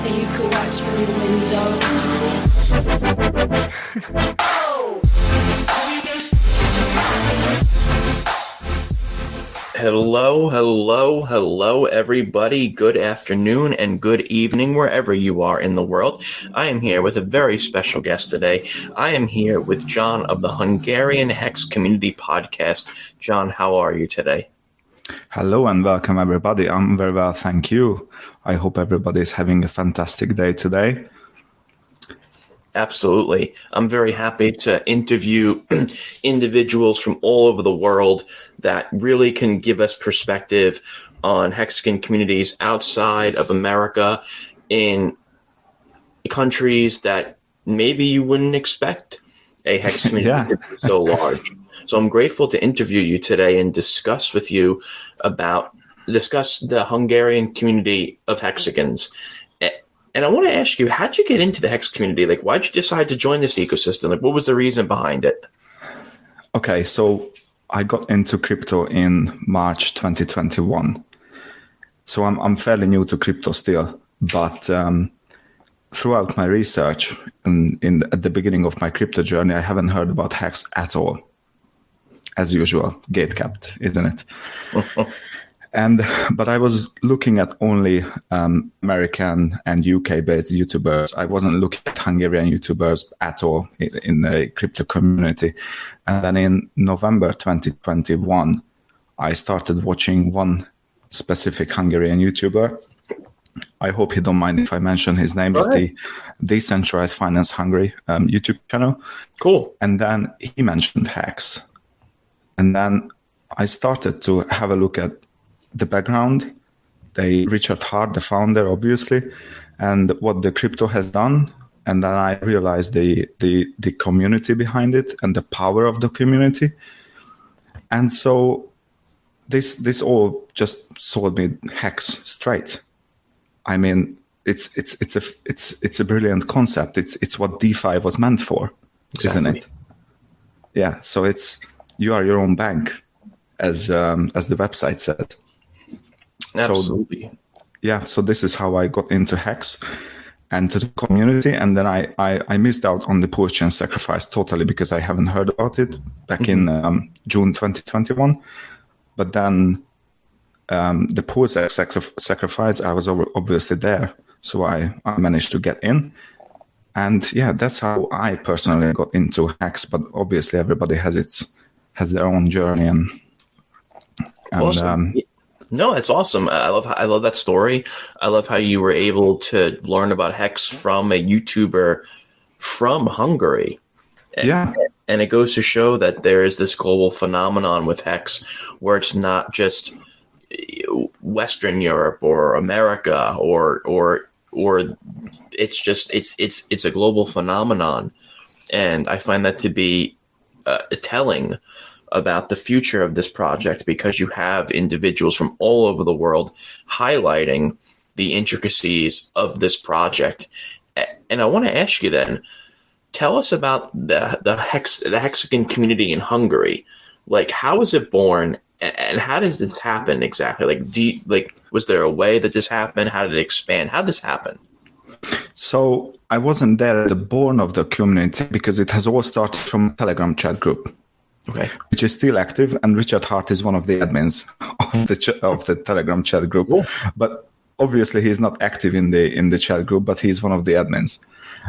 and you could watch from your window. Hello, everybody. Good afternoon and good evening, wherever you are in the world. I am here with a very special guest today. I am here with John of the Hungarian Hex Community Podcast. John, how are you today? Hello and welcome, everybody. I'm very well, thank you. I hope everybody is having a fantastic day today. Absolutely. I'm very happy to interview individuals from all over the world that really can give us perspective on Hexagon communities outside of America in countries that maybe you wouldn't expect a Hex community to be so large. So I'm grateful to interview you today and discuss the Hungarian community of Hexagons. And I want to ask you, how'd you get into the Hex community? Like, why'd you decide to join this ecosystem? Like, what was the reason behind it? Okay, so I got into crypto in March 2021. So I'm fairly new to crypto still, but throughout my research and at the beginning of my crypto journey, I haven't heard about Hex at all. As usual, gatekept, isn't it? But I was looking at only American and UK-based YouTubers. I wasn't looking at Hungarian YouTubers at all in the crypto community. And then in November 2021, I started watching one specific Hungarian YouTuber. I hope you don't mind if I mention his name. It's the Decentralized Finance Hungary YouTube channel. Cool. And then he mentioned Hex. And then I started to have a look at the background, Richard Hart, the founder, obviously, and what the crypto has done. And then I realized the community behind it and the power of the community. And so this all just sold me Hex straight. I mean, it's a brilliant concept. It's what DeFi was meant for, isn't it? Yeah. So you are your own bank, as the website said. Absolutely. So this is how I got into Hex and to the community. And then I missed out on the Poor Chain sacrifice totally because I haven't heard about it back in June 2021. But then the Poor sacrifice, I was obviously there. So I managed to get in. And yeah, that's how I personally got into Hex. But obviously everybody has their own journey. And awesome. No, that's awesome. I love that story. I love how you were able to learn about Hex from a YouTuber from Hungary. Yeah. And it goes to show that there is this global phenomenon with Hex where it's not just Western Europe or America or it's a global phenomenon. And I find that to be telling about the future of this project, because you have individuals from all over the world highlighting the intricacies of this project. And I want to ask you then, tell us about the Hexagon community in Hungary. Like, how was it born and how does this happen exactly? Like, was there a way that this happened? How did it expand? How did this happen? So I wasn't there at the born of the community because it has all started from a Telegram chat group. Okay. Which is still active, and Richard Hart is one of the admins of the Telegram chat group. Cool. But obviously, he's not active in the chat group, but he's one of the admins.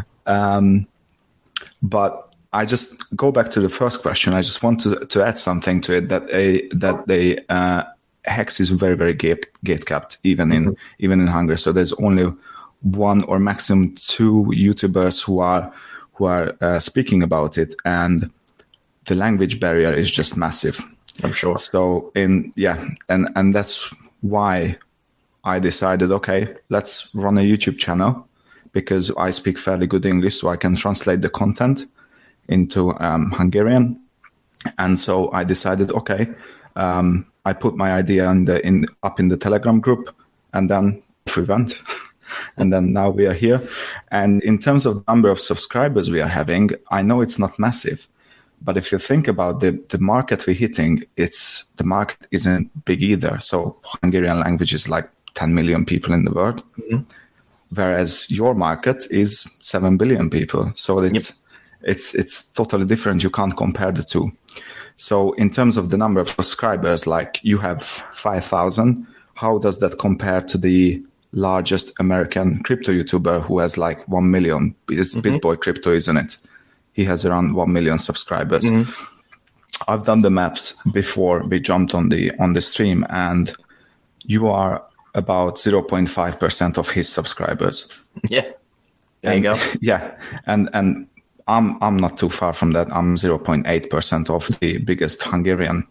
But I just go back to the first question. I just want to add something to it that the Hex is very, very gate-capped, even in Hungary. So there's only one or maximum two YouTubers who are speaking about it, and the language barrier is just massive. I'm sure. So and that's why I decided, okay, let's run a YouTube channel, because I speak fairly good English, so I can translate the content into Hungarian. And so I decided, okay, I put my idea up in the Telegram group, and then we went. And then now we are here. And in terms of number of subscribers we are having, I know it's not massive. But if you think about the market we're hitting, the market isn't big either. So Hungarian language is like 10 million people in the world. Mm-hmm. whereas your market is 7 billion people. So it's totally different. You can't compare the two. So in terms of the number of subscribers, like you have 5,000, how does that compare to the largest American crypto YouTuber who has like 1 million? It's BitBoy Crypto, isn't it? He has around 1 million subscribers. I've done the maps before we jumped on the stream, and you are about 0.5% of his subscribers. Yeah. There you go. Yeah. And I'm not too far from that. I'm 0.8% of the biggest Hungarian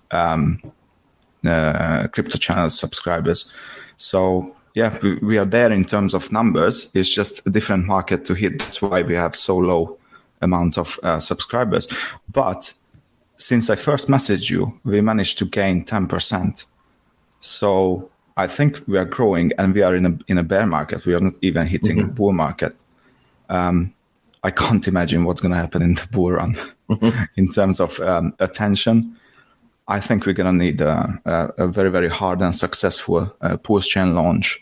crypto channel subscribers. So yeah, we are there in terms of numbers. It's just a different market to hit. That's why we have so low amount of subscribers. But since I first messaged you, we managed to gain 10%. So I think we are growing, and we are in a bear market. We are not even hitting a bull market. I can't imagine what's going to happen in the bull run in terms of attention. I think we're going to need a very, very hard and successful post-chain launch.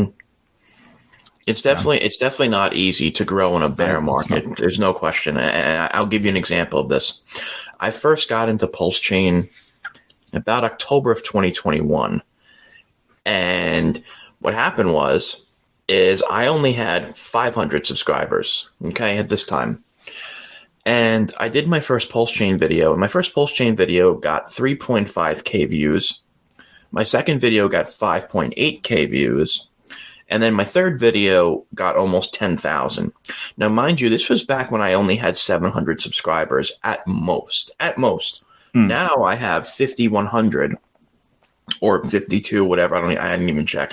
It's definitely not easy to grow in a bear market. There's no question. And I'll give you an example of this. I first got into Pulse Chain about October of 2021. And what happened is I only had 500 subscribers, okay, at this time. And I did my first Pulse Chain video, and my first Pulse Chain video got 3.5K views. My second video got 5.8K views. And then my third video got almost 10,000. Now, mind you, this was back when I only had 700 subscribers at most. Now I have 5,100 or 52, whatever. I hadn't even checked.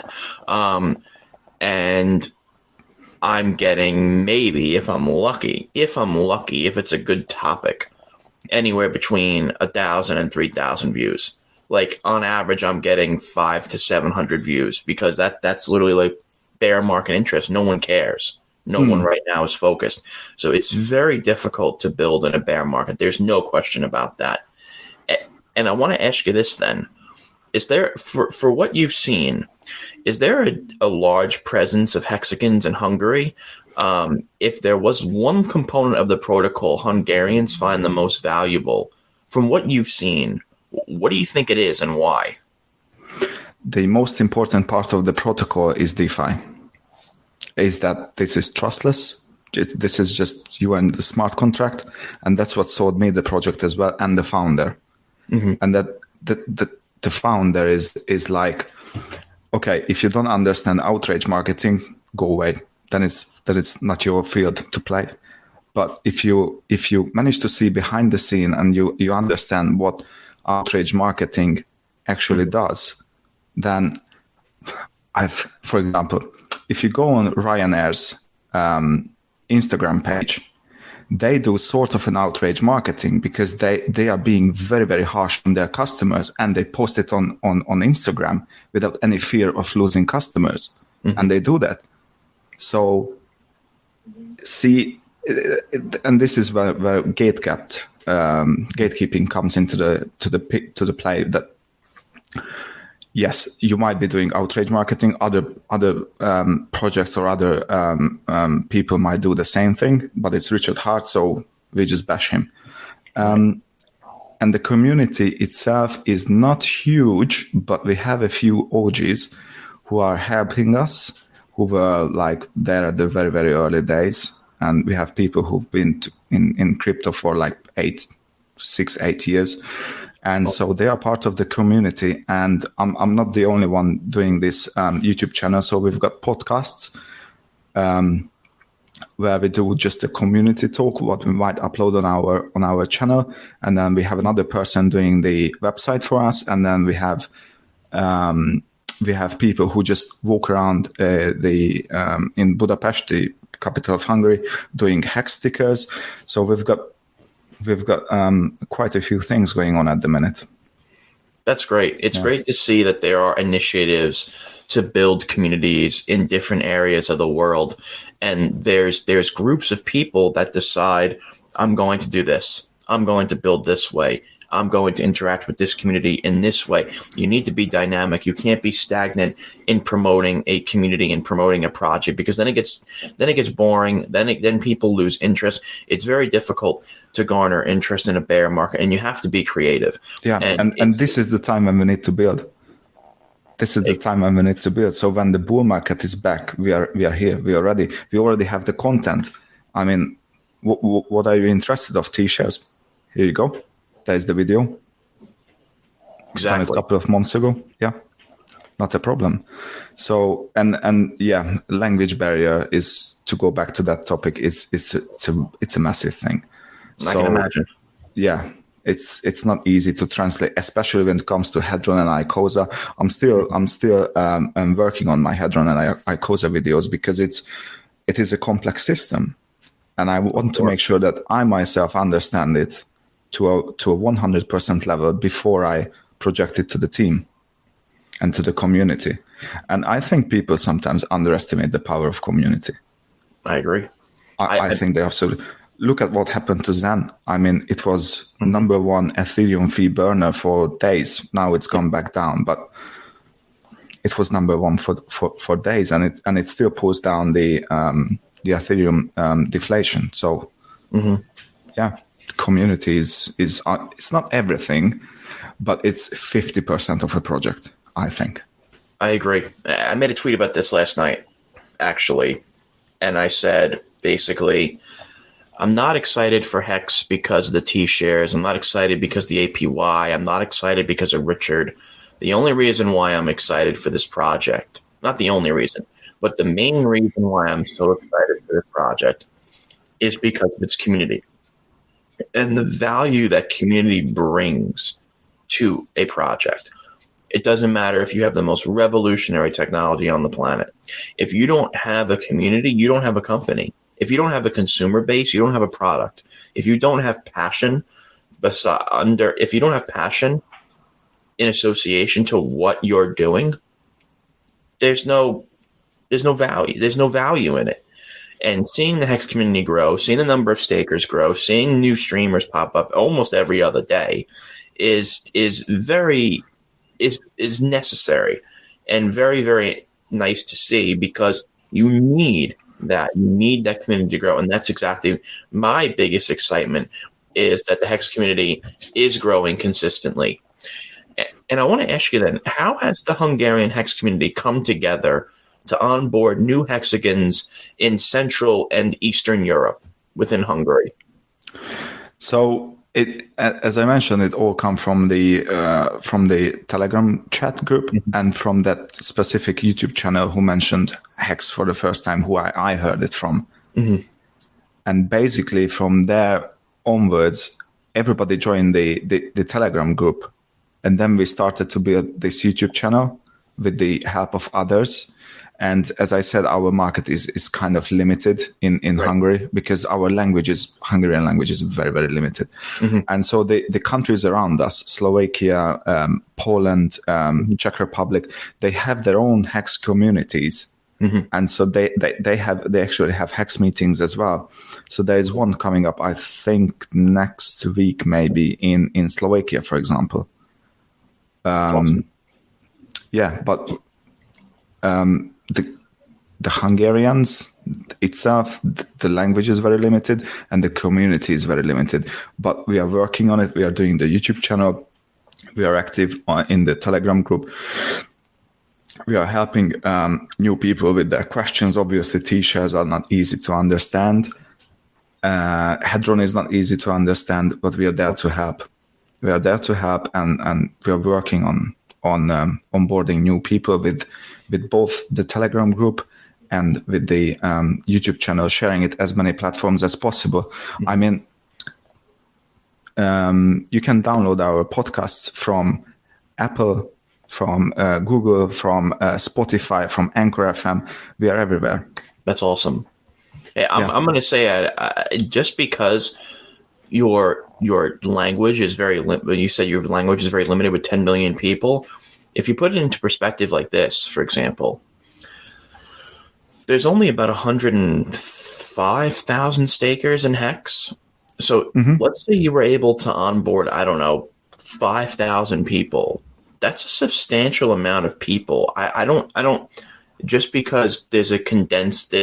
And I'm getting maybe, if I'm lucky, if it's a good topic, anywhere between 1,000 and 3,000 views. Like on average, I'm getting 500 to 700 views, because that's literally like bear market interest. No one cares. No one right now is focused. So it's very difficult to build in a bear market. There's no question about that. And I want to ask you this then. Is there, for what you've seen, is there a large presence of hexagons in Hungary? If there was one component of the protocol Hungarians find the most valuable, from what you've seen, what do you think it is and why? The most important part of the protocol is DeFi. Is that this is trustless. This is just you and the smart contract. And that's what sold me the project as well, and the founder. And that the founder is like, okay, if you don't understand outrage marketing, go away. Then it's not your field to play. But if you manage to see behind the scene and you understand what outrage marketing actually does, then for example, if you go on Ryanair's Instagram page, they do sort of an outrage marketing, because they are being very, very harsh on their customers, and they post it on Instagram without any fear of losing customers. And they do that. So see, and this is where gatekeeping comes into the play. That yes, you might be doing outrage marketing. Other projects or other people might do the same thing, but it's Richard Heart, so we just bash him. And the community itself is not huge, but we have a few OGs who are helping us, who were like there at the very, very early days. And we have people who've been in crypto for like 8 years. And so they are part of the community, and I'm not the only one doing this YouTube channel. So we've got podcasts where we do just a community talk, what we might upload on our channel, and then we have another person doing the website for us, and then we have people who just walk around in Budapest, the capital of Hungary, doing hex stickers. So we've got quite a few things going on at the minute. That's great. It's great to see that there are initiatives to build communities in different areas of the world. And there's groups of people that decide, I'm going to do this. I'm going to build this way. I'm going to interact with this community in this way. You need to be dynamic. You can't be stagnant in promoting a community and promoting a project, because then it gets boring. Then people lose interest. It's very difficult to garner interest in a bear market, and you have to be creative. Yeah, and this is the time when we need to build. This is the time when we need to build. So when the bull market is back, we are here. We are ready. We already have the content. I mean, what are you interested of? T-shares. Here you go. There's the video. Exactly. A couple of months ago. Yeah, not a problem. So and yeah, language barrier is, to go back to that topic. It's a massive thing. I can imagine. Yeah. It's not easy to translate, especially when it comes to Hadron and Icosa. I'm still working on my Hadron and Icosa videos, because it is a complex system, and I want to make sure that I myself understand it to a 100% level before I project it to the team and to the community. And I think people sometimes underestimate the power of community. I agree. I think they absolutely. Look at what happened to Zen. I mean, it was number one Ethereum fee burner for days. Now it's gone back down, but it was number one for days, and it still pulls down the Ethereum deflation. So, yeah, community is it's not everything, but it's 50% of a project, I think. I agree. I made a tweet about this last night, actually, and I said basically, I'm not excited for Hex because of the T-shares. I'm not excited because of the APY. I'm not excited because of Richard. The only reason why I'm excited for this project, not the only reason, but the main reason why I'm so excited for this project is because of its community and the value that community brings to a project. It doesn't matter if you have the most revolutionary technology on the planet. If you don't have a community, you don't have a company. If you don't have a consumer base, you don't have a product. If you don't have passion if you don't have passion in association to what you're doing, there's no value. There's no value in it. And seeing the Hex community grow, seeing the number of stakers grow, seeing new streamers pop up almost every other day is necessary and very, very nice to see, because you need that community to grow. And that's exactly my biggest excitement, is that the Hex community is growing consistently. And I want to ask you then, how has the Hungarian Hex community come together to onboard new hexagons in Central and Eastern Europe within Hungary? So as I mentioned, it all come from the Telegram chat group, and from that specific YouTube channel who mentioned Hex for the first time, who I heard it from. And basically from there onwards, everybody joined the Telegram group, and then we started to build this YouTube channel with the help of others. And as I said, our market is kind of limited in right. Hungary, because our Hungarian language is very, very limited. And so the countries around us, Slovakia, Poland, Czech Republic, they have their own Hex communities. And so they actually have Hex meetings as well. So there is one coming up, I think next week, maybe in Slovakia, for example. Awesome. Yeah, but the Hungarians itself, the language is very limited and the community is very limited. But we are working on it. We are doing the YouTube channel. We are active in the Telegram group. We are helping new people with their questions. Obviously, T-shares are not easy to understand. Hadron is not easy to understand, but we are there to help. We are there to help, and we are working on onboarding new people with both the Telegram group and with the YouTube channel, sharing it as many platforms as possible. I mean, you can download our podcasts from Apple, from Google, from Spotify, from Anchor FM. We are everywhere. That's awesome. Hey, I'm going to say just because your language is very limited, you said your language is very limited with 10 million people. If you put it into perspective like this, for example, there's only about 105,000 stakers in Hex. So let's say you were able to onboard, I don't know, 5,000 people. That's a substantial amount of people. I don't. Just because there's a condensed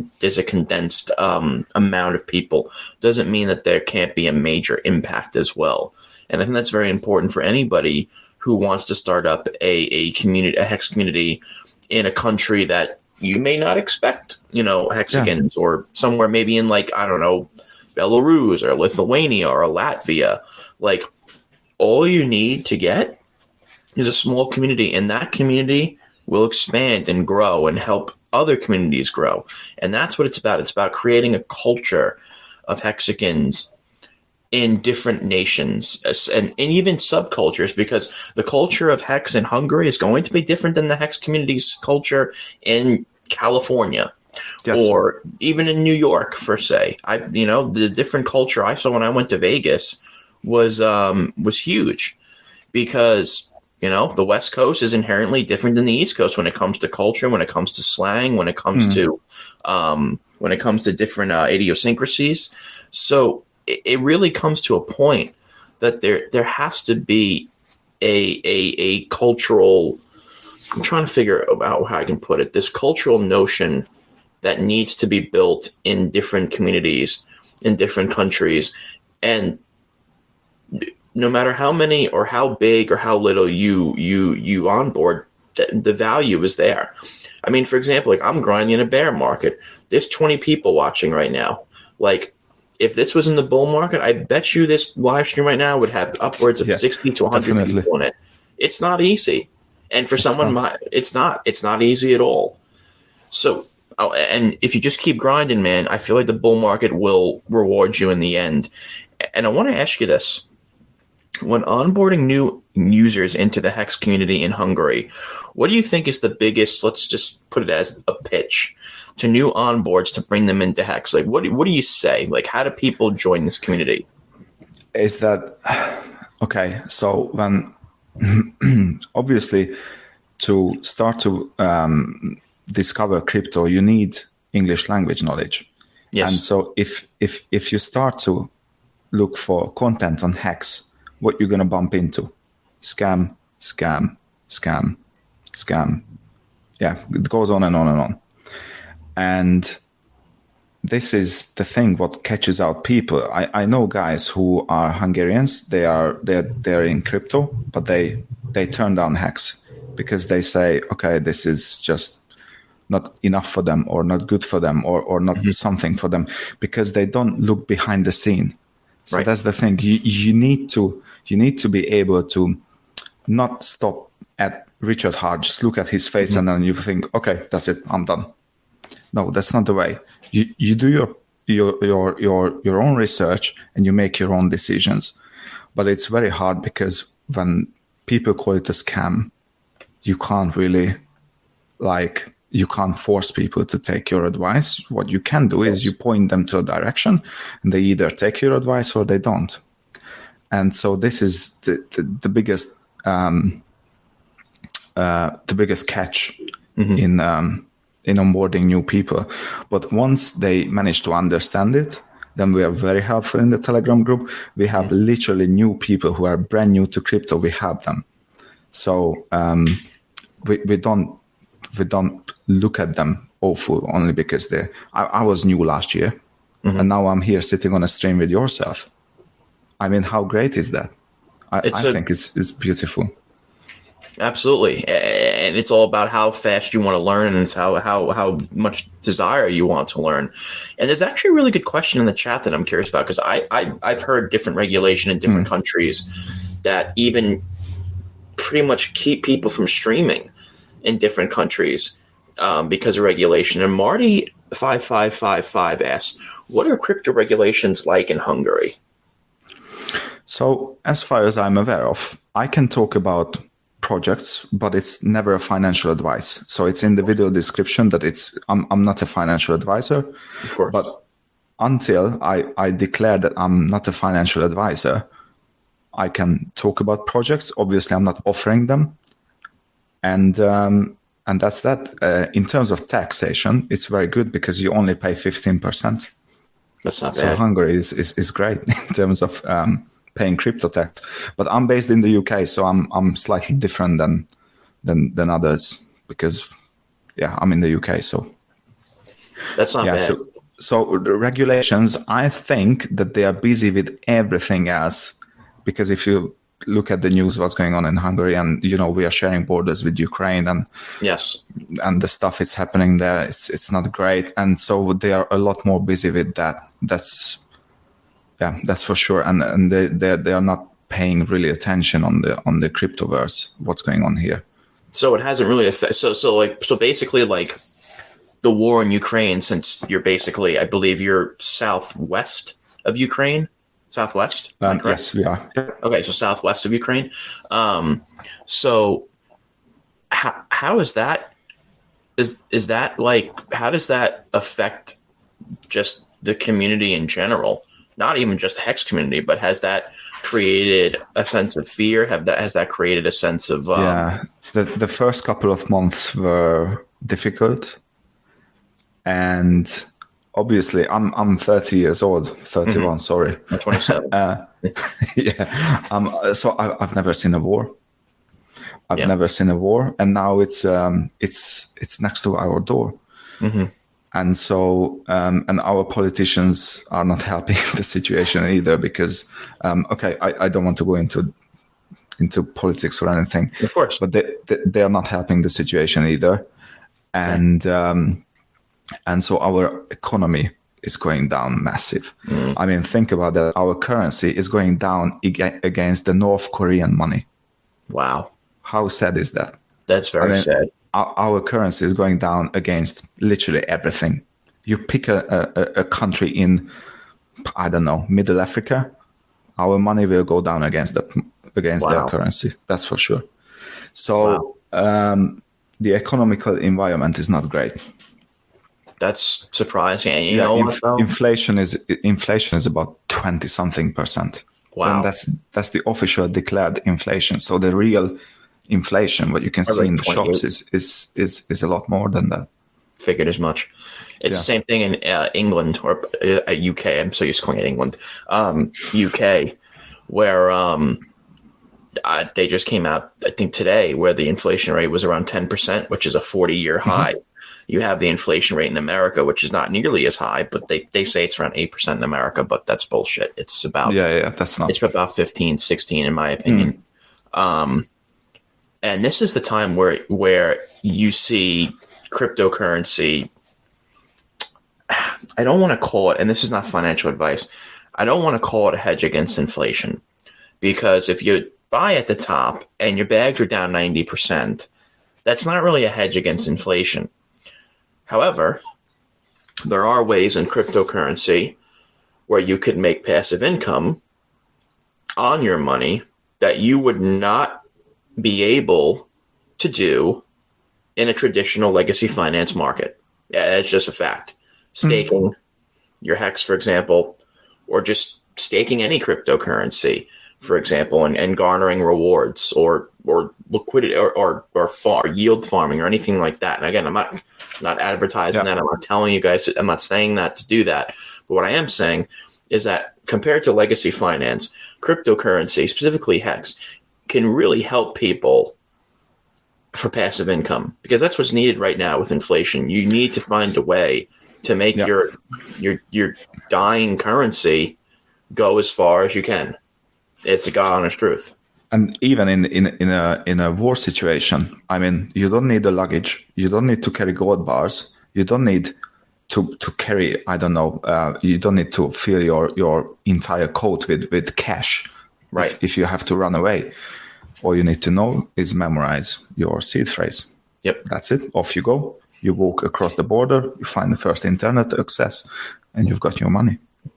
amount of people doesn't mean that there can't be a major impact as well. And I think that's very important for anybody who wants to start up a hex community in a country that you may not expect, hexagons, or somewhere maybe in, like, I don't know, Belarus or Lithuania or Latvia. Like, all you need to get is a small community, and that community will expand and grow and help other communities grow. And that's what it's about. It's about creating a culture of hexagons in different nations and even subcultures, because the culture of hex in Hungary is going to be different than the hex community's culture in California. Yes. Or even in New York, for say. The different culture I saw when I went to Vegas was huge, because the West Coast is inherently different than the East Coast when it comes to culture, when it comes to slang, when it comes to different idiosyncrasies. So it really comes to a point that there has to be a cultural. I'm trying to figure out how I can put it. This cultural notion that needs to be built in different communities, in different countries, and no matter how many or how big or how little you onboard, the value is there. I mean, for example, like, I'm grinding in a bear market. There's 20 people watching right now. Like, if this was in the bull market, I bet you this live stream right now would have upwards of 60 to 100 people in it. It's not easy. And for it's not easy at all. So, and if you just keep grinding, man, I feel like the bull market will reward you in the end. And I want to ask you this. When onboarding new users into the Hex community in Hungary, what do you think is the biggest, let's just put it as a pitch, to new onboards to bring them into Hex? Like, what do you say? Like, how do people join this community? Is that, okay, so when, obviously, to start to discover crypto, you need English language knowledge. Yes. And so if you start to look for content on Hex, what you're going to bump into? Scam, scam, scam, scam. Yeah, it goes on and on and on. And this is the thing what catches out people. I know guys who are Hungarians. They're in crypto, but they turn down Hex because they say, okay, this is just not enough for them, or not good for them, or not something for them, because they don't look behind the scene. So right. That's the thing. You need to be able to not stop at Richard Hart, just look at his face and then you think, okay, that's it, I'm done. No, that's not the way. You do your own research and you make your own decisions. But it's very hard because when people call it a scam, you can't really you can't force people to take your advice. What you can do is you point them to a direction and they either take your advice or they don't. And so this is the biggest catch in onboarding new people. But once they manage to understand it, then we are very helpful in the Telegram group. We have literally new people who are brand new to crypto. We have them. So we don't look at them awful only because I was new last year and now I'm here sitting on a stream with yourself. I mean, how great is that? I think it's beautiful. Absolutely. And it's all about how fast you want to learn, and it's how much desire you want to learn. And there's actually a really good question in the chat that I'm curious about, because I've heard different regulation in different countries that even pretty much keep people from streaming in different countries because of regulation. And Marty 5555 asks, what are crypto regulations like in Hungary? So as far as I'm aware of, I can talk about projects, but it's never a financial advice. So it's in the video description that I'm not a financial advisor. Of course. But until I declare that I'm not a financial advisor, I can talk about projects. Obviously, I'm not offering them. And that's that. In terms of taxation, it's very good because you only pay 15%. That's not bad. So Hungary is great in terms of paying crypto tax. But I'm based in the UK, so I'm slightly different than others because I'm in the UK. So that's not bad. So the regulations, I think that they are busy with everything else, because if you look at the news, what's going on in Hungary, and we are sharing borders with Ukraine, and yes, and the stuff is happening there, it's not great, and so they are a lot more busy with that. That's for sure, and they are not paying really attention on the cryptoverse, what's going on here. So it hasn't really affected. So basically, like, the war in Ukraine, since you're basically, I believe you're southwest of Ukraine. Southwest? Yes, we are. Okay, so southwest of Ukraine. So how is that? Is that like, how does that affect just the community in general? Not even just the Hex community, but has that created a sense of fear? Has that created a sense of the first couple of months were difficult, and obviously I'm 30 years old, 31. Sorry, I'm 27. So I've never seen a war. I've never seen a war, and now it's next to our door. Mm-hmm. And so, and our politicians are not helping the situation either, because, I don't want to go into politics or anything, of course, but they are not helping the situation either. And, and so our economy is going down massive. Mm. I mean, think about that. Our currency is going down against the North Korean money. Wow. How sad is that? That's very sad. Our currency is going down against literally everything. You pick a country in, I don't know, Middle Africa, our money will go down against their currency. That's for sure. So the economical environment is not great. That's surprising. And you know what, inflation is about 20-something%. Wow. And that's the official declared inflation. So the real inflation, what you can see in the shops, is a lot more than that. Figured as much. It's the same thing in England or UK. I'm so used to calling it England. UK, where they just came out, I think today, where the inflation rate was around 10%, which is a 40-year high. You have the inflation rate in America, which is not nearly as high, but they say it's around 8% in America, but that's bullshit. It's about that's not. It's about 15, 16 in my opinion. And this is the time where you see cryptocurrency. I don't want to call it, and this is not financial advice, I don't want to call it a hedge against inflation, because if you buy at the top and your bags are down 90%, that's not really a hedge against inflation. However, there are ways in cryptocurrency where you could make passive income on your money that you would not be able to do in a traditional legacy finance market. Yeah, it's just a fact. Staking your Hex, for example, or just staking any cryptocurrency, for example, and garnering rewards or liquidity or yield farming or anything like that. And again, I'm not advertising that. I'm not telling you guys, I'm not saying that to do that. But what I am saying is that compared to legacy finance, cryptocurrency, specifically Hex, can really help people for passive income, because that's what's needed right now with inflation. You need to find a way to make your dying currency go as far as you can. It's the God honest truth. And even in a war situation, I mean, you don't need the luggage. You don't need to carry gold bars. You don't need to carry, I don't know, you don't need to fill your entire coat with cash. Right. If you have to run away. All you need to know is memorize your seed phrase. Yep. That's it. Off you go. You walk across the border, you find the first internet access, and you've got your money.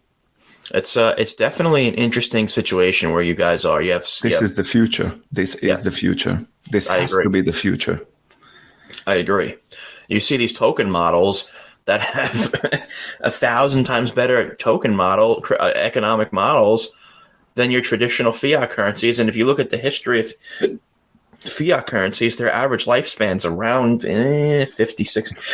It's definitely an interesting situation where you guys are. This is the future. This is the future. This has to be the future. I agree. You see these token models that have 1,000 times better economic models than your traditional fiat currencies. And if you look at the history of fiat currencies, their average lifespan's around 50,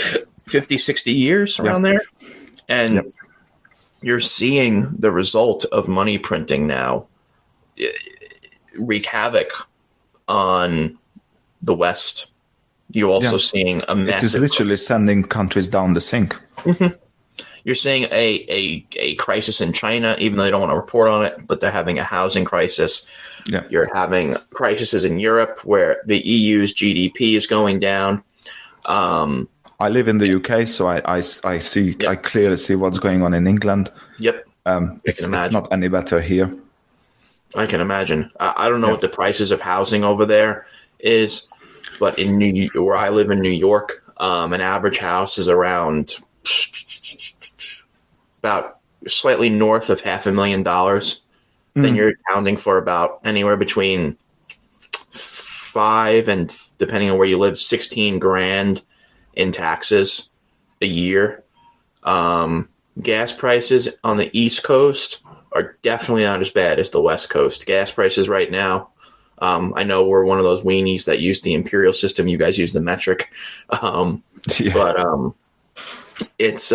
60 years around there. And you're seeing the result of money printing now wreak havoc on the West. You're also seeing a massive... It is literally sending countries down the sink. You're seeing a crisis in China, even though they don't want to report on it, but they're having a housing crisis. Yeah. You're having crises in Europe where the EU's GDP is going down. I live in the UK, so I see. Yep. I clearly see what's going on in England. Yep. It's not any better here. I can imagine. I don't know what the prices of housing over there is, but where I live in New York, an average house is around about slightly north of $500,000. Then you're accounting for about anywhere between 5 and, depending on where you live, 16 grand in taxes a year. Gas prices on the East Coast are definitely not as bad as the West Coast. Gas prices right now, I know we're one of those weenies that use the imperial system. You guys use the metric. But it's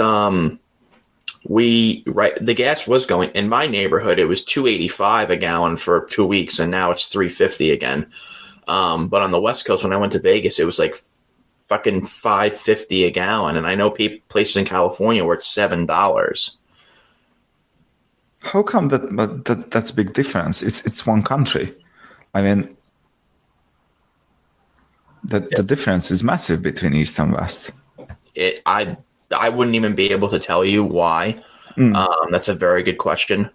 the gas was going in my neighborhood. It was $2.85 a gallon for 2 weeks, and now it's $3.50 again. But on the West Coast, when I went to Vegas, it was like fucking $5.50 a gallon, and I know places in California where it's $7. How come that? But that's a big difference. It's one country. I mean, the difference is massive between East and West. I wouldn't even be able to tell you why. That's a very good question.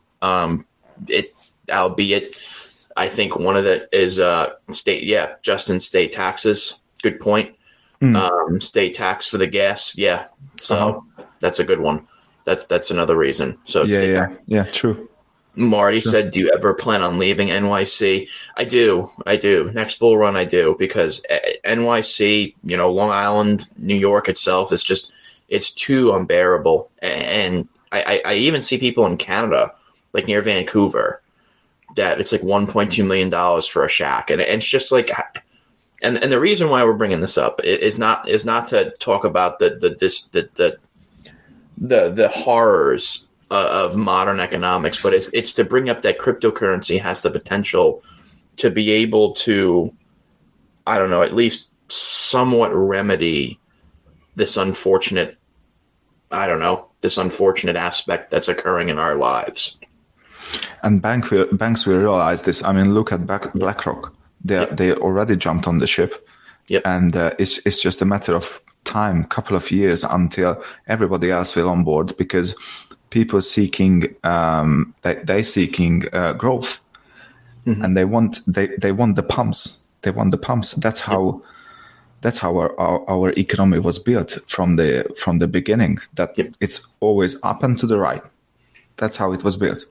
Albeit, I think one of it is state. Yeah, Justin, state taxes. Good point. State tax for the gas. Yeah, so that's a good one. That's another reason. So yeah, true. Marty said, "Do you ever plan on leaving NYC?" I do. Next bull run, I do, because NYC, Long Island, New York itself is just, it's too unbearable. And I even see people in Canada, like near Vancouver, that it's like $1.2 million for a shack, and it's just like, and the reason why we're bringing this up is not to talk about the horrors of modern economics, but it's to bring up that cryptocurrency has the potential to be able to, I don't know, at least somewhat remedy this unfortunate aspect that's occurring in our lives. And banks will realize this. I mean, look at BlackRock. They already jumped on the ship. Yep. And it's just a matter of time, couple of years, until everybody else will on board, because people seeking they seeking growth, and they want the pumps. They want the pumps. That's how our economy was built from the beginning. That it's always up and to the right. That's how it was built.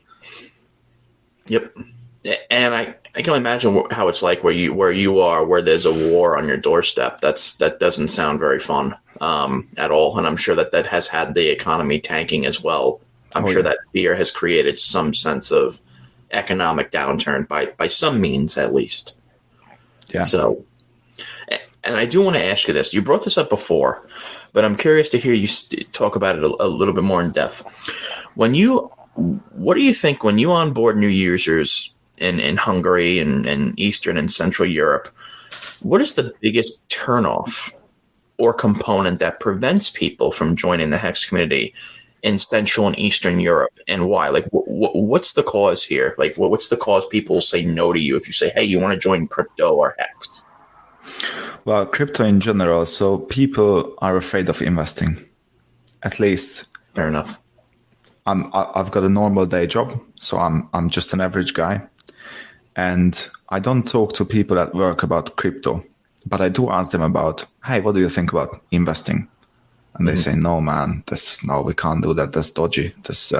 Yep. And I can imagine how it's like where you are, where there's a war on your doorstep. That doesn't sound very fun at all. And I'm sure that has had the economy tanking as well. I'm sure that fear has created some sense of economic downturn by some means, at least. Yeah. So, and I do want to ask you this. You brought this up before, but I'm curious to hear you talk about it a little bit more in depth. What do you think when you onboard new users in Hungary and Eastern and Central Europe? What is the biggest turnoff or component that prevents people from joining the Hex community in Central and Eastern Europe, and why? Like, what's the cause here? Like, what's the cause people say no to you if you say, hey, you want to join crypto or Hex? Well, crypto in general. So people are afraid of investing. At least. Fair enough. I've got a normal day job, so I'm just an average guy, and I don't talk to people at work about crypto, but I do ask them about, hey, what do you think about investing? And they say, no, man, we can't do that. That's dodgy. That's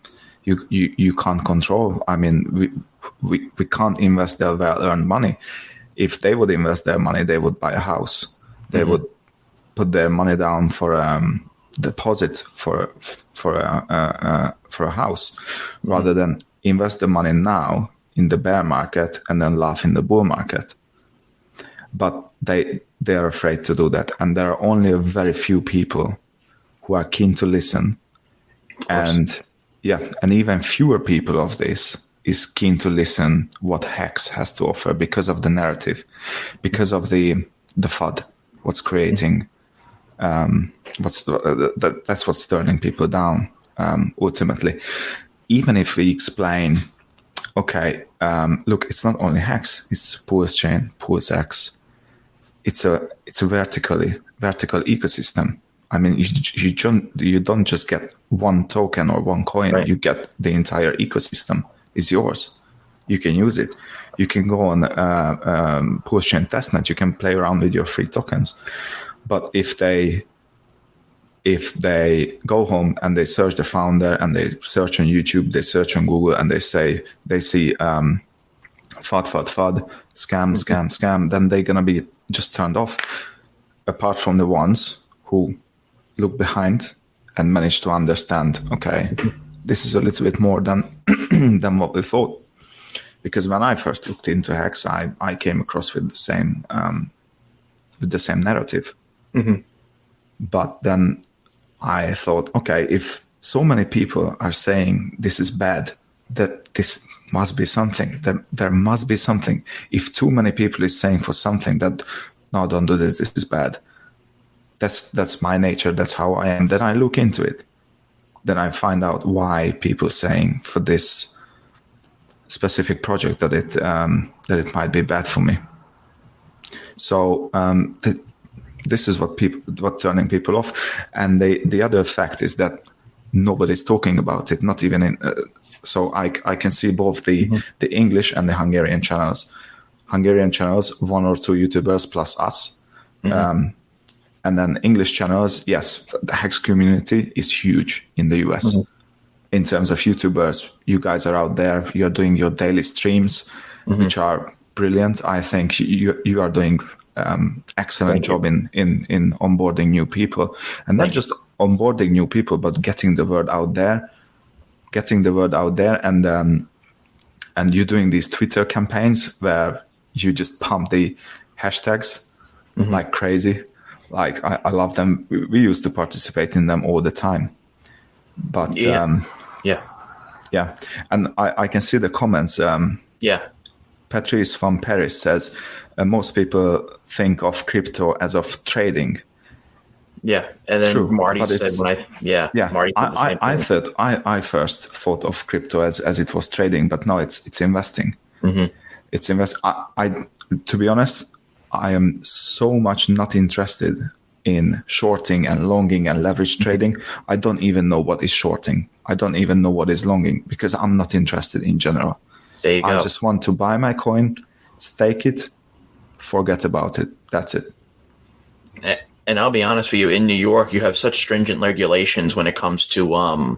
you can't control. I mean, we can't invest their well-earned money. If they would invest their money, they would buy a house. They would put their money down for deposit for a house, rather than invest the money now in the bear market and then laugh in the bull market. But they are afraid to do that, and there are only a very few people who are keen to listen, and even fewer people of this is keen to listen what Hex has to offer because of the narrative, because of the FUD, what's creating, that's what's turning people down ultimately. Even if we explain, okay, look, it's not only Hex, it's Pulse Chain, Pulse X. It's a vertical ecosystem. I mean, you don't just get one token or one coin. Right. You get the entire ecosystem is yours. You can use it. You can go on Pulse Chain testnet. You can play around with your free tokens. But if they go home and they search the founder and they search on YouTube, they search on Google, and they see FUD, scam, then they're gonna be just turned off. Apart from the ones who look behind and manage to understand, okay, this is a little bit more than what we thought. Because when I first looked into Hex, I came across with the same narrative. Mm-hmm. But then I thought, okay, if so many people are saying this is bad, that this must be something. There must be something. If too many people is saying for something that, no, don't do this, this is bad. That's my nature. That's how I am. Then I look into it. Then I find out why people saying for this specific project that it might be bad for me. So this is what turning people off. And the other fact is that nobody's talking about it. Not even in. So I can see both the English and the Hungarian channels. Hungarian channels, 1 or 2 YouTubers plus us. Mm-hmm. And then English channels, yes, the Hex community is huge in the US. Mm-hmm. In terms of YouTubers, you guys are out there. You're doing your daily streams, which are brilliant. I think you are doing excellent job in onboarding new people, and not just onboarding new people, but getting the word out there. And you're doing these Twitter campaigns where you just pump the hashtags like crazy. Like I love them. We used to participate in them all the time. But yeah. And I can see the comments. Patrice from Paris says most people think of crypto as of trading. Yeah, and then True, Marty said, Marty I first thought of crypto as it was trading, but now it's investing. Mm-hmm. It's I to be honest, I am so much not interested in shorting and longing and leverage trading. I don't even know what is shorting. I don't even know what is longing because I'm not interested in general. There you go. I just want to buy my coin, stake it, forget about it. That's it. And I'll be honest with you, in New York, you have such stringent regulations when it comes to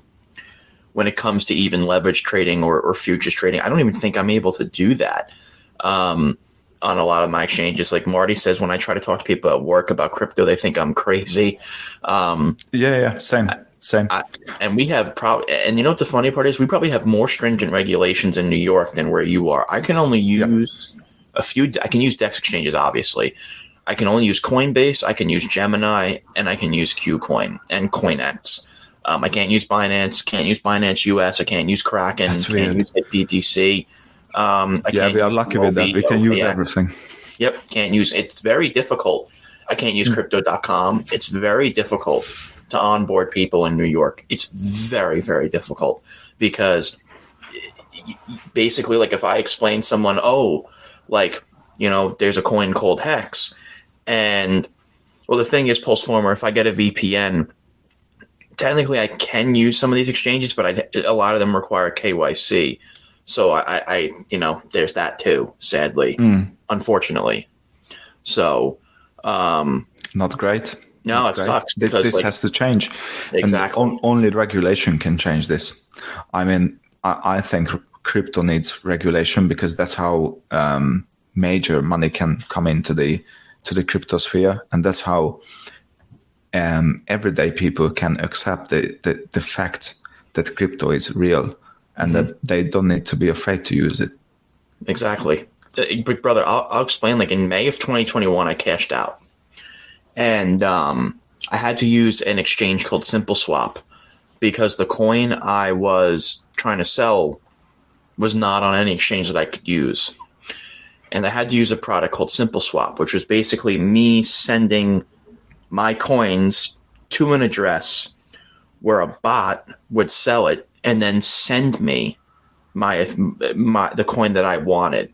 even leverage trading or futures trading. I don't even think I'm able to do that on a lot of my exchanges. Like Marty says, when I try to talk to people at work about crypto, they think I'm crazy. Same. And we have and you know what the funny part is? We probably have more stringent regulations in New York than where you are. I can only use I can use DEX exchanges, obviously. I can only use Coinbase, I can use Gemini, and I can use KuCoin and CoinEx. I can't use Binance, can't use Binance US, I can't use Kraken, can't use BTC. We are lucky with that. We can use everything. Yep, can't use. It's very difficult. I can't use Crypto.com. It's very difficult to onboard people in New York. It's very, very difficult because basically, like if I explain someone, there's a coin called Hex, and well, the thing is, Pulseformer, if I get a VPN, technically I can use some of these exchanges, but a lot of them require KYC. So I there's that too, sadly, unfortunately. So, not great. No, not it great. sucks because this has to change. Exactly. And only regulation can change this. I mean, I think crypto needs regulation because that's how major money can come into the crypto sphere, and that's how everyday people can accept the fact that crypto is real. And that they don't need to be afraid to use it. Exactly. But brother, I'll explain. Like in May of 2021, I cashed out. And I had to use an exchange called SimpleSwap because the coin I was trying to sell was not on any exchange that I could use. And I had to use a product called SimpleSwap, which was basically me sending my coins to an address where a bot would sell it and then send me the coin that I wanted.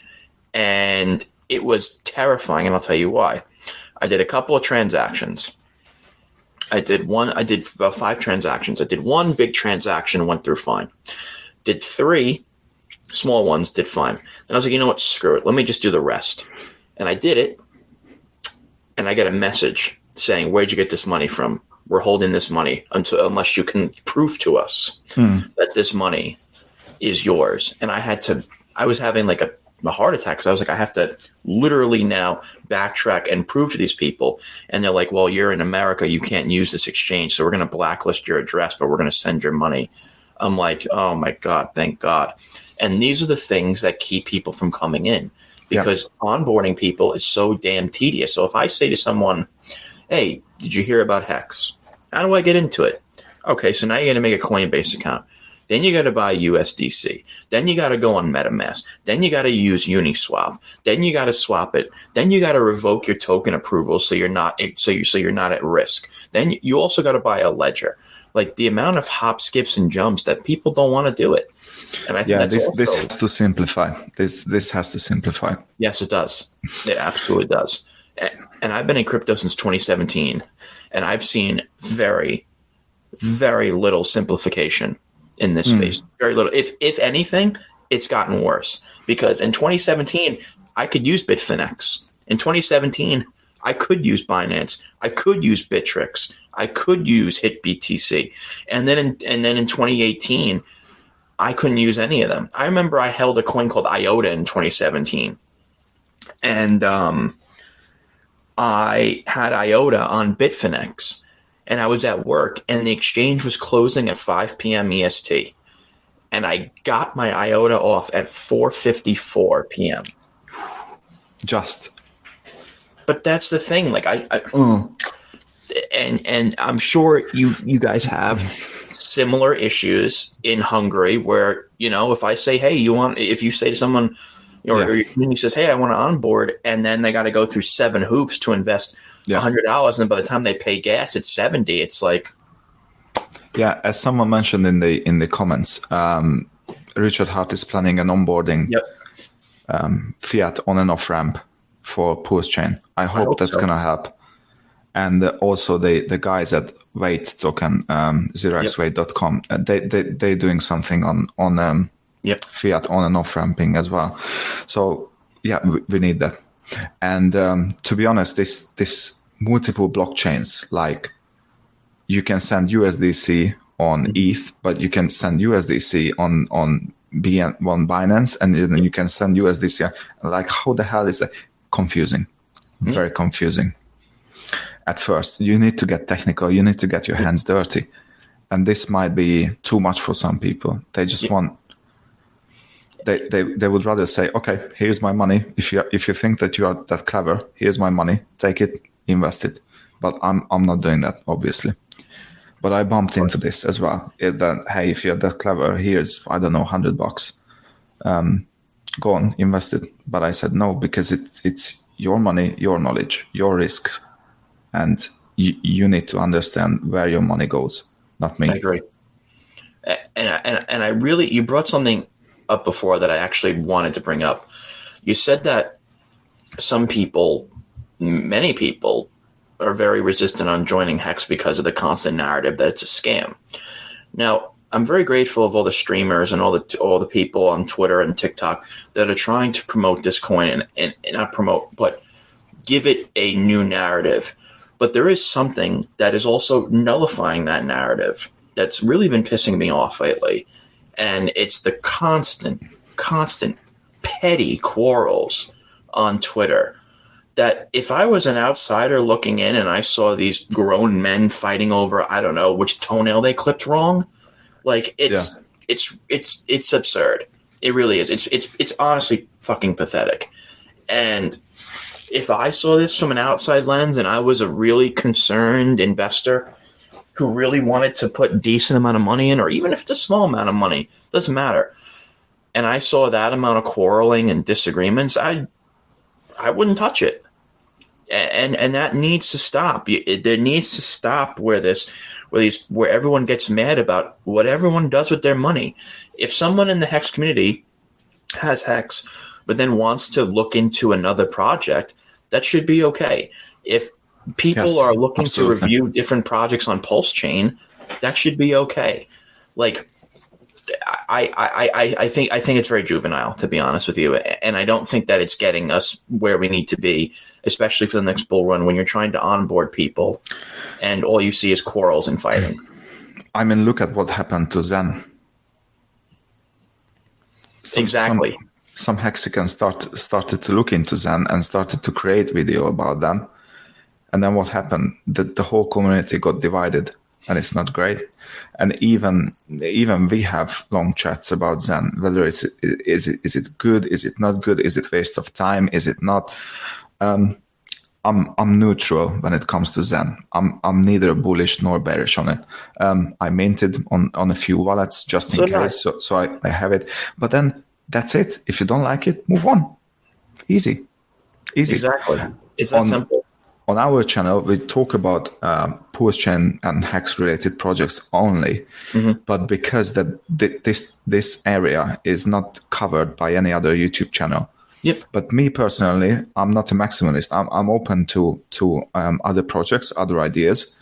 And it was terrifying, and I'll tell you why. I did a couple of transactions. I did about 5 transactions. I did one big transaction, went through fine. Did 3 small ones, did fine. And I was like, you know what, screw it. Let me just do the rest. And I did it, and I got a message saying, where'd you get this money from? We're holding this money unless you can prove to us that this money is yours. And I was having like a heart attack because I was like, I have to literally now backtrack and prove to these people. And they're like, well, you're in America. You can't use this exchange. So we're going to blacklist your address, but we're going to send your money. I'm like, oh my God, thank God. And these are the things that keep people from coming in because onboarding people is so damn tedious. So if I say to someone, hey, did you hear about Hex? How do I get into it? Okay, so now you're going to make a Coinbase account. Then you got to buy USDC. Then you got to go on MetaMask. Then you got to use Uniswap. Then you got to swap it. Then you got to revoke your token approval so you're not at risk. Then you also got to buy a ledger. Like the amount of hop, skips, and jumps that people don't want to do it. And I think this has to simplify. This has to simplify. Yes, it does. It absolutely does. And I've been in crypto since 2017, and I've seen very, very little simplification in this space. Very little. If anything, it's gotten worse because in 2017, I could use Bitfinex. In 2017, I could use Binance. I could use Bittrex. I could use HitBTC. And then in 2018, I couldn't use any of them. I remember I held a coin called IOTA in 2017. And I had IOTA on Bitfinex. And I was at work, and the exchange was closing at 5 p.m. EST. And I got my IOTA off at 4:54 p.m. But that's the thing. Like and I'm sure you guys have similar issues in Hungary, where if I say, hey, if you say to someone, or your community says, hey, I want to onboard, and then they got to go through 7 hoops to invest $100, and by the time they pay gas, it's $70. It's like, as someone mentioned in the comments, Richard Heart is planning an onboarding fiat on and off ramp for Pulse Chain. I hope that's going to help. And also the guys at Wait Token, 0xwait.com, they're doing something on fiat on and off ramping as well. So we need that. And to be honest, this multiple blockchains, like you can send USDC on ETH, but you can send USDC on Binance, and then you can send USDC. Like, how the hell is that? Confusing, very confusing. At first, you need to get technical. You need to get your hands dirty, and this might be too much for some people. They just want. They would rather say, okay, here's my money. If you think that you are that clever, here's my money. Take it, invest it. But I'm not doing that, obviously. But I bumped into this as well. Hey, if you're that clever, here's, I don't know, $100. Go on, invest it. But I said no, because it's your money, your knowledge, your risk, and you need to understand where your money goes, not me. I agree. And I really, you brought something up before that I actually wanted to bring up. You said that many people are very resistant on joining Hex because of the constant narrative that it's a scam. Now, I'm very grateful of all the streamers and all the people on Twitter and TikTok that are trying to promote this coin and not promote, but give it a new narrative. But there is something that is also nullifying that narrative that's really been pissing me off lately. And it's the constant petty quarrels on Twitter that if I was an outsider looking in and I saw these grown men fighting over, I don't know, which toenail they clipped wrong, like it's absurd. It really is. It's honestly fucking pathetic. And if I saw this from an outside lens and I was a really concerned investor who really wanted to put a decent amount of money in, or even if it's a small amount of money, doesn't matter. and I saw that amount of quarreling and disagreements, I wouldn't touch it. And that needs to stop. There needs to stop where everyone gets mad about what everyone does with their money. If someone in the Hex community has Hex, but then wants to look into another project, that should be okay. If people are looking to review different projects on Pulse Chain, that should be okay. Like, I think it's very juvenile, to be honest with you, and I don't think that it's getting us where we need to be, especially for the next bull run when you're trying to onboard people, and all you see is quarrels and fighting. I mean, look at what happened to Zen. Exactly. Some Hexicans started to look into Zen and started to create video about them, and then what happened? The whole community got divided. And it's not great. And even we have long chats about Zen, whether is it good, is it not good, is it waste of time, is it not? I'm neutral when it comes to Zen. I'm neither bullish nor bearish on it. I minted on a few wallets just in case, so I have it. But then that's it. If you don't like it, move on. Easy. Exactly. It's that simple. On our channel, we talk about Pulse Chain and Hex-related projects only, but because this area is not covered by any other YouTube channel. Yep. But me personally, I'm not a maximalist. I'm open to other projects, other ideas.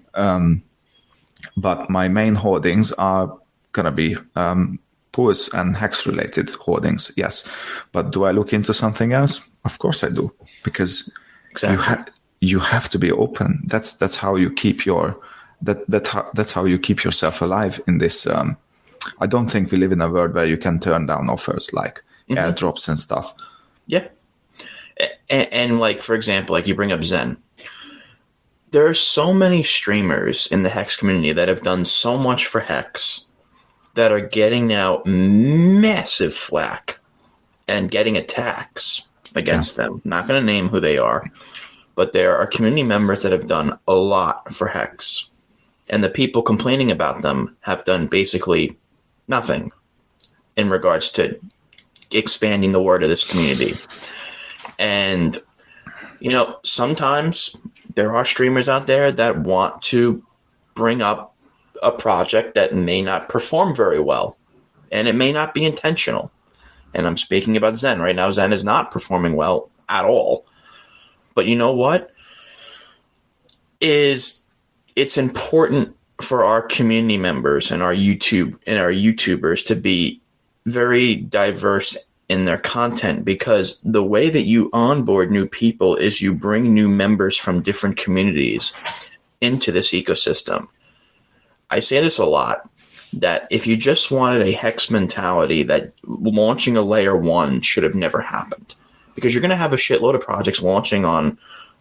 But my main holdings are gonna be Pulse and Hex-related holdings. Yes. But do I look into something else? Of course I do, because you have to be open. That's how you keep that's how you keep yourself alive in this. I don't think we live in a world where you can turn down offers like airdrops and stuff. Yeah, and like, for example, like you bring up Zen. There are so many streamers in the Hex community that have done so much for Hex that are getting now massive flack and getting attacks against them. Not going to name who they are. But there are community members that have done a lot for Hex. And the people complaining about them have done basically nothing in regards to expanding the word of this community. And, sometimes there are streamers out there that want to bring up a project that may not perform very well. And it may not be intentional. And I'm speaking about Zen. Right now, Zen is not performing well at all. But you know what? It's important for our community members and our YouTubers to be very diverse in their content, because the way that you onboard new people is you bring new members from different communities into this ecosystem. I say this a lot, that if you just wanted a Hex mentality, that launching a layer 1 should have never happened. Because you're going to have a shitload of projects launching on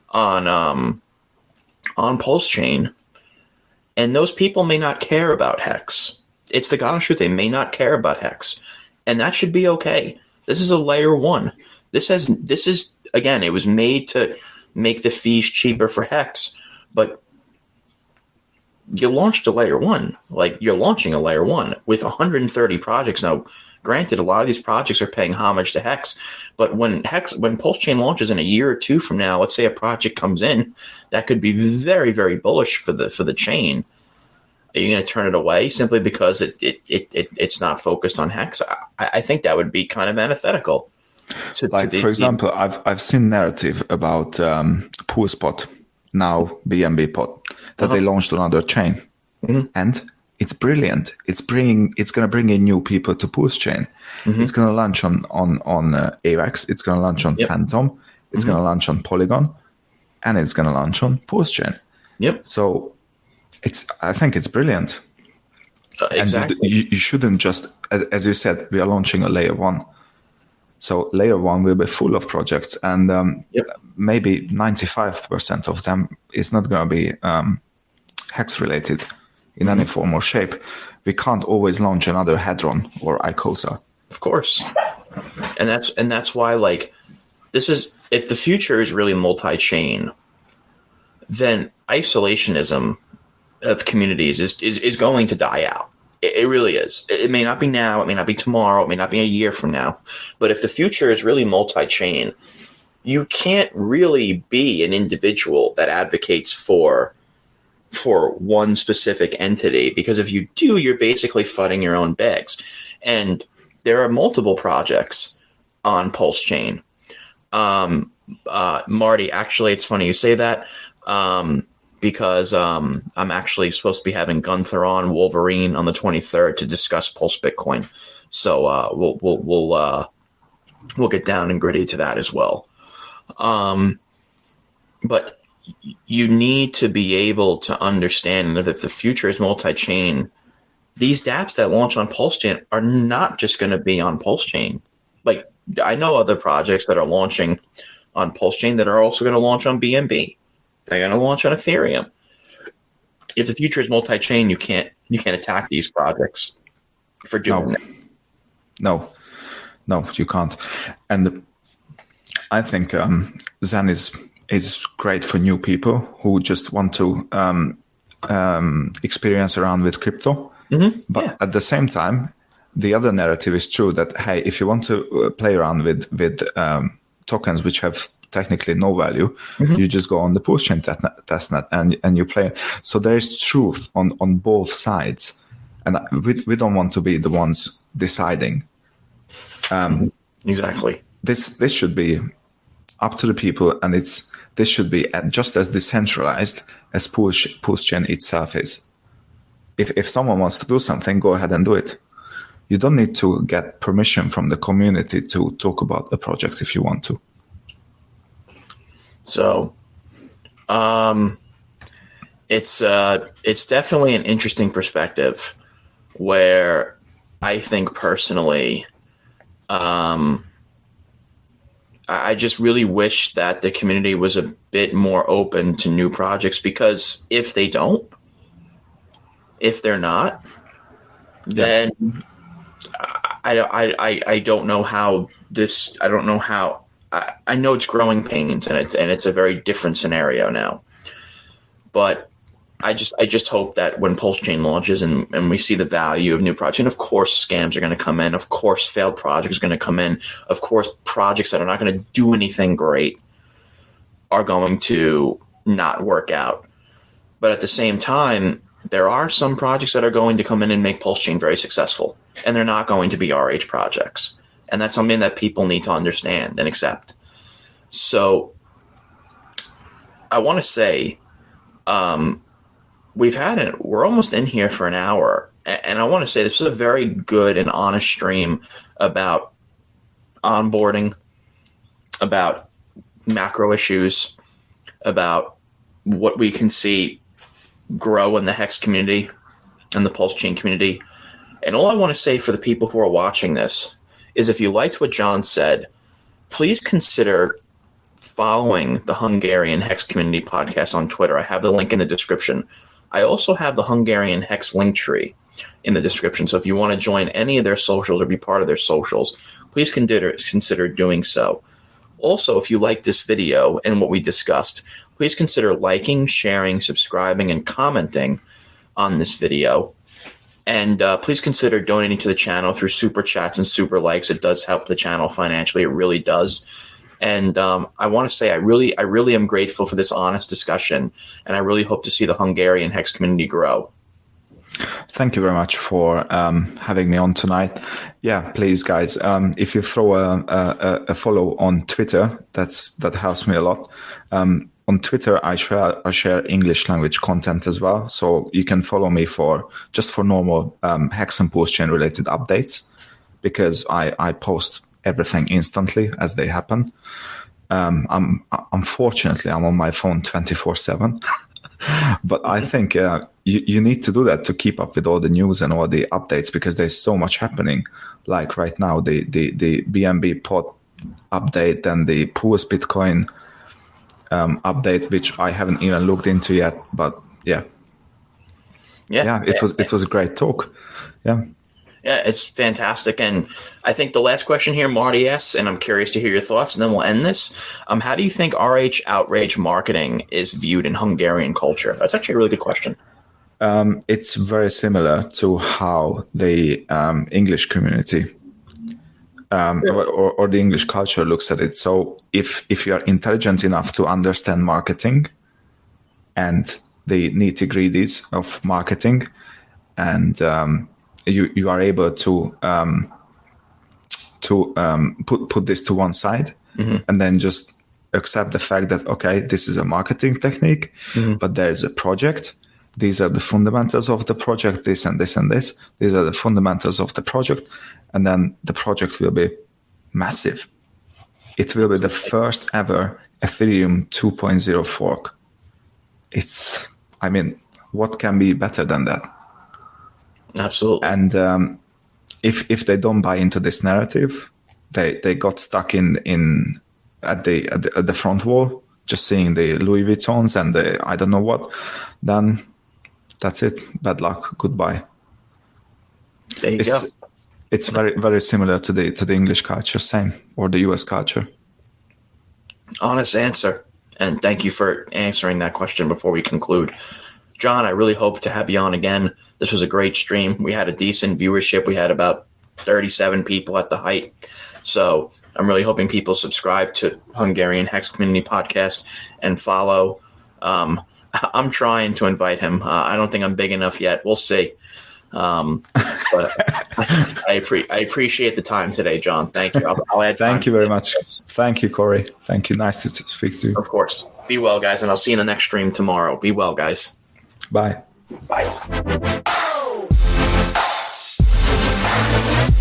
Pulse Chain, and those people may not care about Hex. It's the God's truth; they may not care about Hex, and that should be okay. This is a layer 1. This is again, it was made to make the fees cheaper for Hex, but you launched a layer 1. Like, you're launching a layer 1 with 130 projects now. Granted, a lot of these projects are paying homage to Hex, but when Pulse Chain launches in a year or two from now, let's say a project comes in that could be very, very bullish for the chain. Are you going to turn it away simply because it's not focused on Hex? I think that would be kind of antithetical. For example, I've seen narrative about PoolSpot, now BNB Pot, that they launched another chain, and it's brilliant. It's going to bring in new people to Pulse Chain. It's going to launch on AVAX. It's going to launch on Phantom. It's going to launch on Polygon, and it's going to launch on Pulse Chain. Yep. So I think it's brilliant. Exactly. And you shouldn't just, as you said, we are launching a layer 1. So layer 1 will be full of projects, and maybe 95% of them is not going to be Hex related in any form or shape. We can't always launch another Hadron or Icosa. Of course. And that's why, like, this is, if the future is really multi-chain, then isolationism of communities is going to die out. It really is. It may not be now. It may not be tomorrow. It may not be a year from now. But if the future is really multi-chain, you can't really be an individual that advocates for one specific entity, because if you do, you're basically fighting your own bags. And there are multiple projects on Pulse Chain. Marty, actually, it's funny you say that, because I'm actually supposed to be having Gunther on, Wolverine, on the 23rd to discuss Pulse Bitcoin. So we'll get down and gritty to that as well. But you need to be able to understand that if the future is multi-chain, these dApps that launch on Pulse Chain are not just going to be on Pulse Chain. Like, I know other projects that are launching on Pulse Chain that are also going to launch on BNB. They're going to launch on Ethereum. If the future is multi-chain, you can't attack these projects for doing that. No, you can't. And I think Zen is great for new people who just want to experience around with crypto. Mm-hmm. But at the same time, the other narrative is true that, hey, if you want to play around with tokens which have technically no value, you just go on the Pulse Chain testnet and you play. So there is truth on both sides. And we don't want to be the ones deciding. Exactly. This should be up to the people, and this should be just as decentralized as Pulse Chain itself is. If someone wants to do something, go ahead and do it. You don't need to get permission from the community to talk about a project if you want to. So, it's definitely an interesting perspective where I think personally, I just really wish that the community was a bit more open to new projects, because if they're not, then I don't know how this. I don't know how. I know it's growing pains, and it's a very different scenario now. But I just hope that when Pulse Chain launches and we see the value of new projects, and of course scams are going to come in, of course failed projects are going to come in, of course projects that are not going to do anything great are going to not work out. But at the same time, there are some projects that are going to come in and make Pulse Chain very successful, and they're not going to be RH projects. And that's something that people need to understand and accept. So I want to say, we're almost in here for an hour, and I want to say this is a very good and honest stream about onboarding, about macro issues, about what we can see grow in the Hex community and the Pulse Chain community. And all I want to say for the people who are watching this is, if you liked what John said, please consider following the Hungarian Hex Community Podcast on Twitter. I have the link in the description. I also have the Hungarian Hex link tree in the description. So if you want to join any of their socials or be part of their socials, please consider doing so. Also, if you like this video and what we discussed, please consider liking, sharing, subscribing, and commenting on this video. And please consider donating to the channel through super chats and super likes. It does help the channel financially. It really does. And I want to say I really am grateful for this honest discussion, and I really hope to see the Hungarian Hex community grow. Thank you very much for having me on tonight. Yeah, please, guys, if you throw a follow on Twitter, that helps me a lot. On Twitter, I share English language content as well, so you can follow me for normal Hex and Pulse Chain related updates, because I post everything instantly as they happen. Unfortunately, I'm on my phone 24/7, but I think you need to do that to keep up with all the news and all the updates, because there's so much happening. Like right now, the BNB pod update and the Pulse Bitcoin update, which I haven't even looked into yet, but yeah, it was a great talk. Yeah, it's fantastic. And I think the last question here, Marty asks, and I'm curious to hear your thoughts, and then we'll end this. How do you think RH outrage marketing is viewed in Hungarian culture? That's actually a really good question. It's very similar to how the English community or the English culture looks at it. So if you are intelligent enough to understand marketing and the nitty-gritties of marketing, and you are able to put this to one side, and then just accept the fact that, okay, this is a marketing technique, but there is a project. These are the fundamentals of the project, this and this and this. These are the fundamentals of the project. And then the project will be massive. It will be the first ever Ethereum 2.0 fork. What can be better than that? Absolutely. And if they don't buy into this narrative, they got stuck at the front wall, just seeing the Louis Vuittons and the I don't know what, then that's it. Bad luck. Goodbye. There you go. It's very, very similar to the English culture, same, or the US culture. Honest answer. And thank you for answering that question before we conclude. John, I really hope to have you on again. This was a great stream. We had a decent viewership. We had about 37 people at the height. So I'm really hoping people subscribe to Hungarian Hex Community Podcast and follow. I'm trying to invite him. I don't think I'm big enough yet. We'll see. But I appreciate the time today, John. Thank you. I'll add time. Thank you very much. Thank you, Corey. Thank you. Nice to speak to you. Of course. Be well, guys, and I'll see you in the next stream tomorrow. Be well, guys. Bye. Bye.